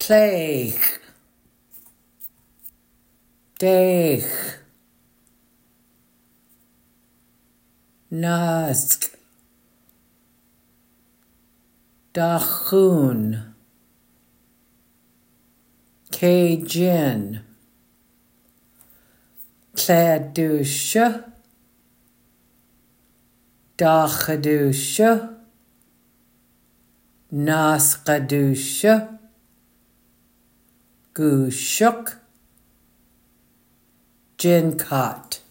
Plague, Deich, Nask, Dachun, Cajin, Cladusha, Dachadusha, Naskadusha, Gushuk, Jincot.